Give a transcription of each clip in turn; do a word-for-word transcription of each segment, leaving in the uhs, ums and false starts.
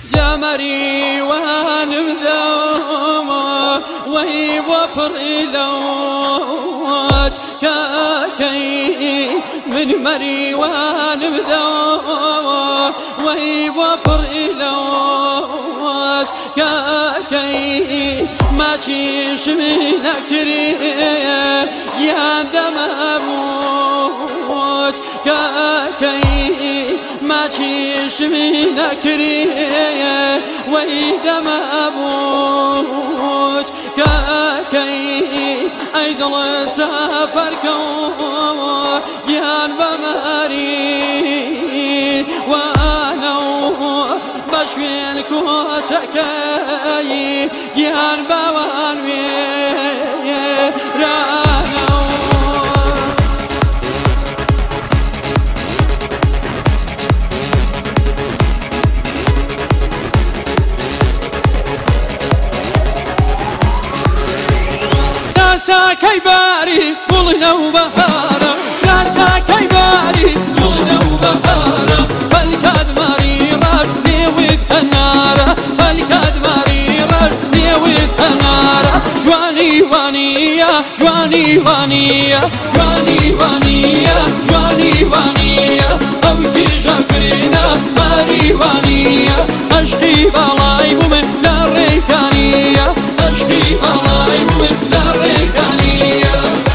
جمري وانبذو وهي وفري لوج كاكي من مري وانبذو وهي وفري لوج كاكي ما تشيش من أكري يا دم أبوش كاكي ما تشيش من أكري ويدم أبوش كاكي أيضا سافركو يان بماري وأنا بشوين كوشكي يان بوان رانا ناسا كيباري قولنا وبهارا ناسا كيباري قولنا وبهارا فالكاد ماري راش ليويد النار فالكاد ماري راش ليويد النار جواني وانيا جواني وانيا جواني وانيا جواني وانيا او تجاكرينا ماري وانيا اشقي بالاي بومن لا ريكانيا اشقي بالاي بومن لا ريكانيا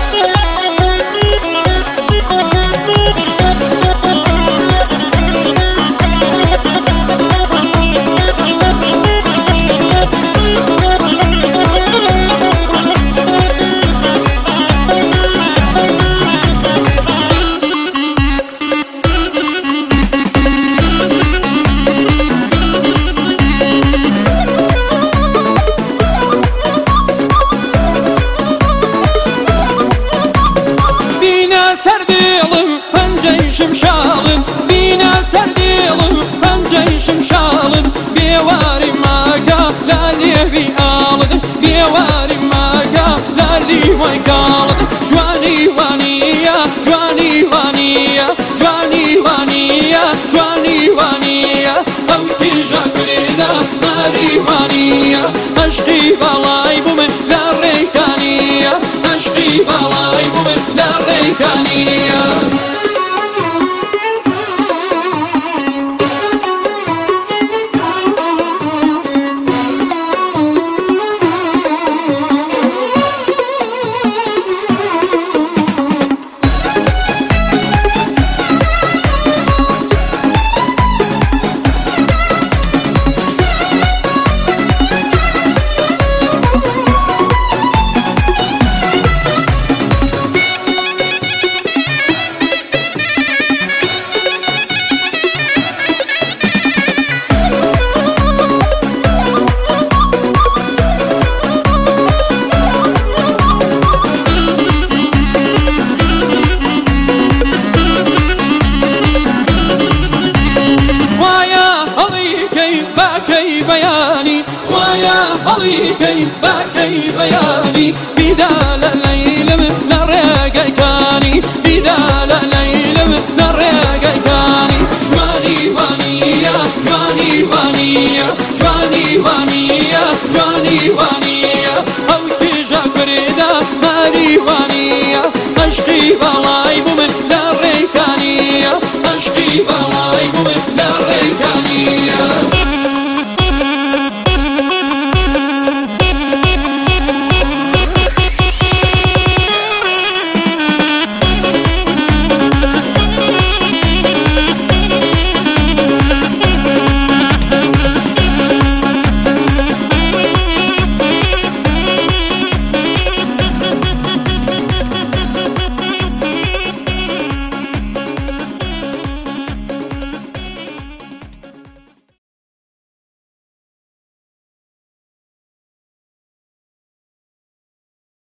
سرديلم پنجه شمشالم بینا سردیلم پنجه شمشالم بیواری ماگا لالی بیالد بیواری ماگا لالی ویکالد جوانی وانیا جوانی وانیا جوانی وانیا جوانی وانیا او تجاکرینا ماری وانیا اشقی بالاي بومن لا ريكانيا اشقي بالاي بومن لا ريكانيا بياني خوايا عليكي باكي بياني بدال الليل من رقيكاني بدال